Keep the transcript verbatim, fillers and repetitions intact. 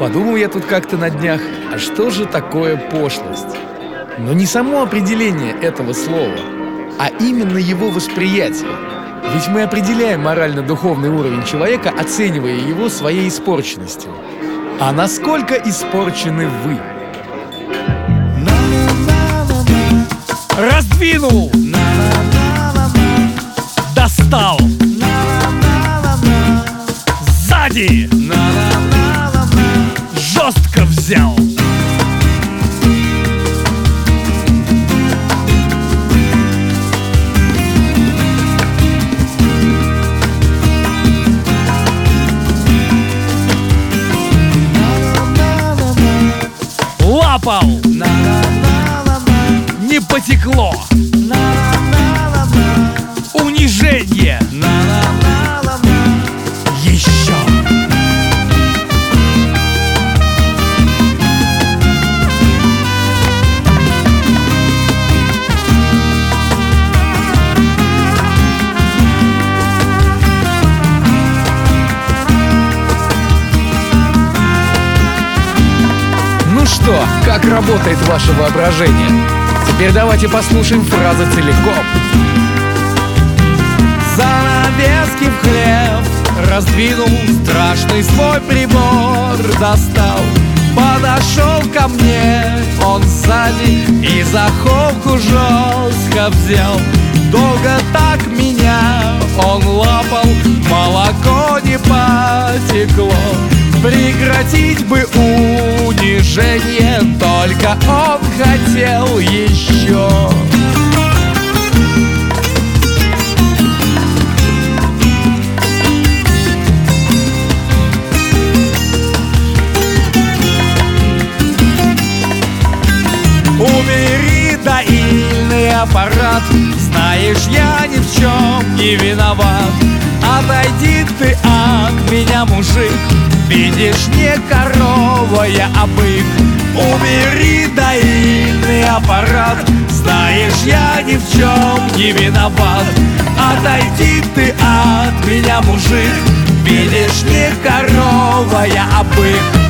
Подумал я тут как-то на днях, а что же такое пошлость? Но не само определение этого слова, а именно его восприятие. Ведь мы определяем морально-духовный уровень человека, оценивая его своей испорченностью. А насколько испорчены вы? Раздвинул, достал, сзади, жестко взял. Лапал, не потекло. Унижение. Еще. Ну что, как работает ваше воображение? Теперь давайте послушаем фразы целиком. Занавески в хлев раздвинул, страшный свой прибор достал. Подошел ко мне он сзади и за холку жестко взял. Долго так меня он лапал, молоко не потекло. Прекратить бы унижение, только он хотел еще. Убери доильный аппарат, знаешь, я ни в чем не виноват. Отойди ты от меня, мужик, видишь, не корова я, а бык. Убери доильный аппарат, знаешь, я ни в чем не виноват. Отойди ты от меня, мужик, видишь, не корова я, а бык.